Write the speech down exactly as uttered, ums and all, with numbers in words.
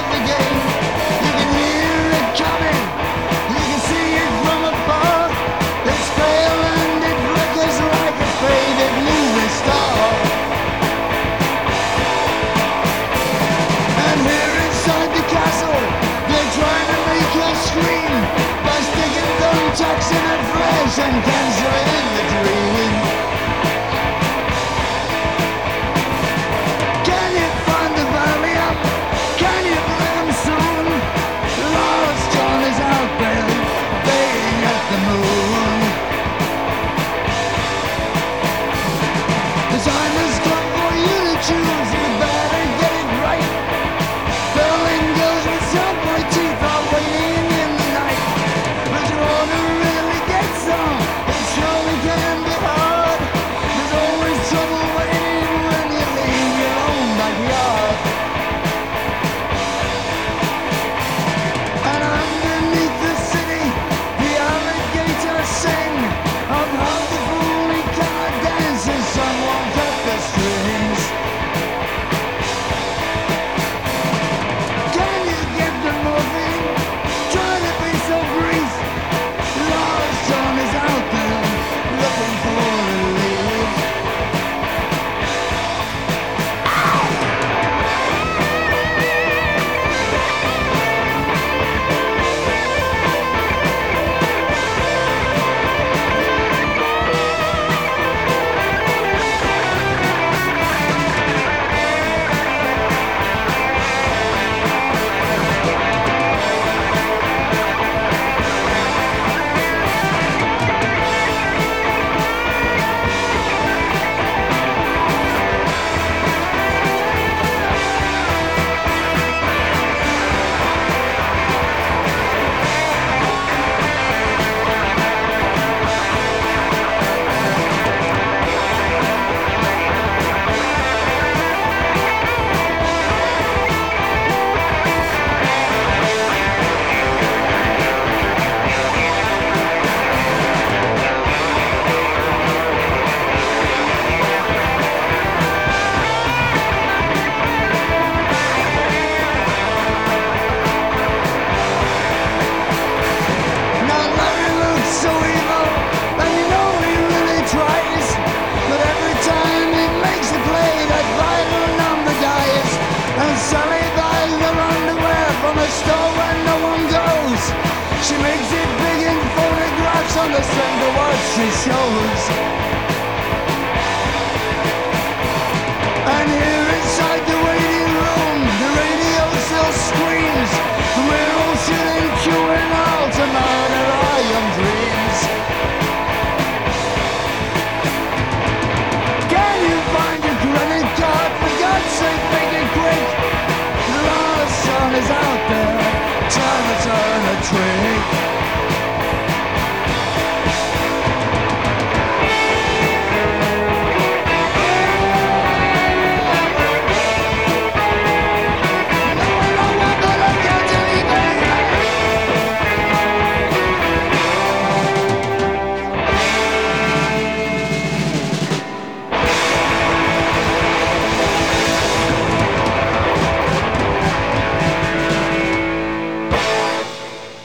the game. You can hear it coming, you can see it from afar. It's pale and it flickers like a faded movie star. And here inside the castle, they're trying to make us scream by sticking thumbtacks in her flesh and cancelling the dream. Can you find the valley up? Can you bring them soon? Lost John is out there, baying at the moon. The time has come for you to choose, you better get it right. Berlin girls with subway teeth are waiting in the night. But you ought to really get some, it surely can be hard. There's always trouble waiting when you leave your own backyard. And underneath the city, the alligators sing of how the fool he cannot dance and someone cut the strings. Can you get the morphine? Try to be so brief. Lost John is out there looking for relief. Now Larry looks so evil, and you know he really tries. But every time he makes a play, that vital number dies. And Sally buys her underwear from a store where no one goes. She makes it big in photographs on the strength of what she shows.